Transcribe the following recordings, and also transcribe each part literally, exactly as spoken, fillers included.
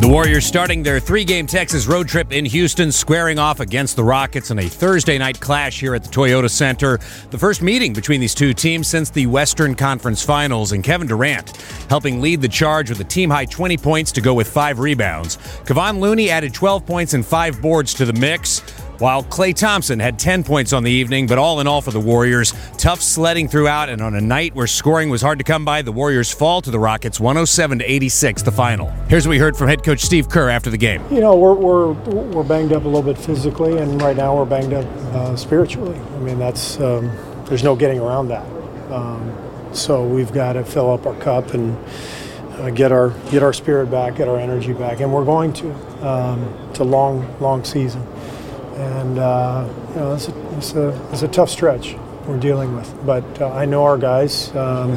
The Warriors starting their three-game Texas road trip in Houston, squaring off against the Rockets in a Thursday night clash here at the Toyota Center. The first meeting between these two teams since the Western Conference Finals, and Kevin Durant helping lead the charge with a team-high twenty points to go with five rebounds. Kevon Looney added twelve points and five boards to the mix, while Klay Thompson had ten points on the evening. But all in all for the Warriors, tough sledding throughout, and on a night where scoring was hard to come by, the Warriors fall to the Rockets one oh seven to eighty-six, the final. Here's what we heard from head coach Steve Kerr after the game. You know, we're we're we're banged up a little bit physically, and right now we're banged up uh, spiritually. I mean, that's um, there's no getting around that. Um, so we've got to fill up our cup and uh, get our get our spirit back, get our energy back, and we're going to. Um, it's a long, long season. And, uh, you know, it's a, it's, a, it's a tough stretch we're dealing with. But uh, I know our guys. Um,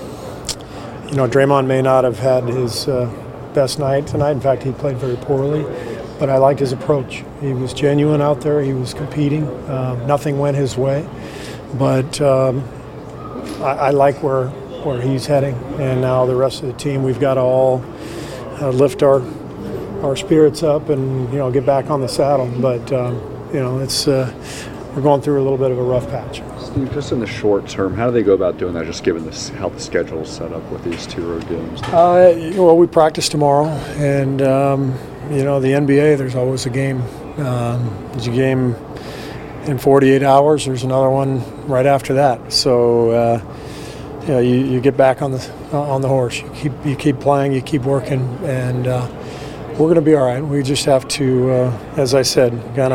you know, Draymond may not have had his uh, best night tonight. In fact, he played very poorly. But I liked his approach. He was genuine out there. He was competing. Um, nothing went his way. But um, I, I like where, where he's heading. And now the rest of the team, we've got to all uh, lift our our spirits up and, you know, get back on the saddle. But, um, you know, it's uh, we're going through a little bit of a rough patch. Steve, just in the short term, how do they go about doing that, just given this, how the schedule is set up with these two road games? Uh, well, we practice tomorrow, and, um, you know, the N B A, there's always a game. Um, there's a game in forty-eight hours. There's another one right after that. So, uh, you know, you, you get back on the on the horse. You keep, you keep playing, you keep working, and uh, we're going to be all right. We just have to, uh, as I said, kind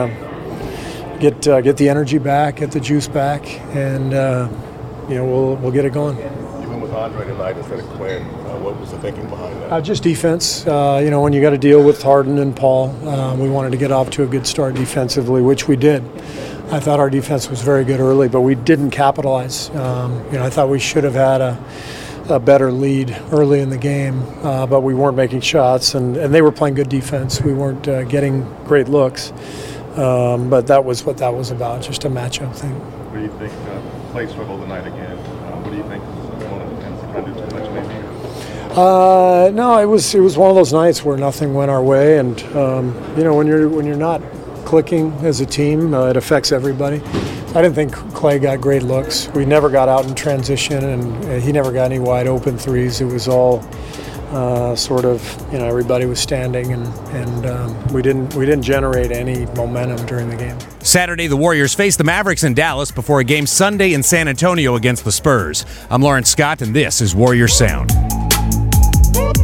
of get uh, get the energy back, get the juice back, and uh, you know we'll we'll get it going. You went with Andre tonight instead of Quinn. Uh, what was the thinking behind that? Uh, just defense. Uh, you know, when you got to deal with Harden and Paul, uh, we wanted to get off to a good start defensively, which we did. I thought our defense was very good early, but we didn't capitalize. Um, you know, I thought we should have had a. a better lead early in the game, uh, but we weren't making shots, and, and they were playing good defense. We weren't uh, getting great looks, um, but that was what that was about, just a matchup thing. What do you think? Uh, Klay struggled tonight again. Uh, what do you think? One of the tends to kind of do too much, maybe? Uh, no, it was it was one of those nights where nothing went our way, and um, you know when you're when you're not clicking as a team, uh, it affects everybody. I didn't think Klay got great looks. We never got out in transition, and he never got any wide open threes. It was all uh, sort of, you know, everybody was standing, and, and um, we didn't we didn't generate any momentum during the game. Saturday, the Warriors face the Mavericks in Dallas before a game Sunday in San Antonio against the Spurs. I'm Lawrence Scott, and this is Warriors Sound.